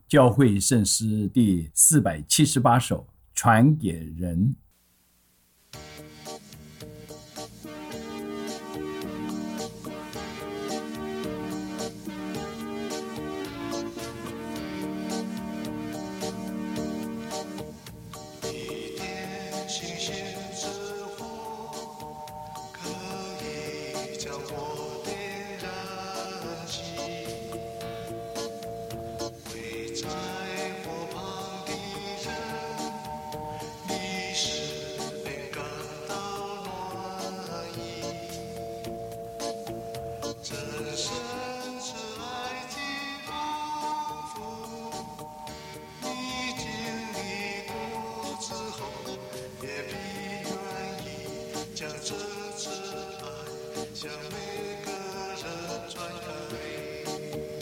教会圣诗第478首，传给人。 向每个人传开。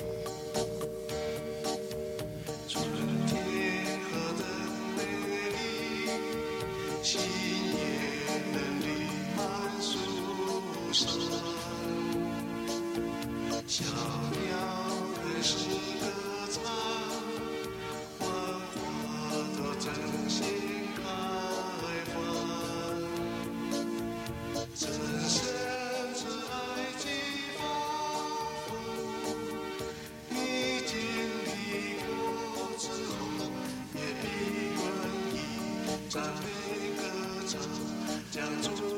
春天何等美丽，新叶能绿满树上，小鸟开始歌唱，万花都争先开放，真神赞美歌唱，将主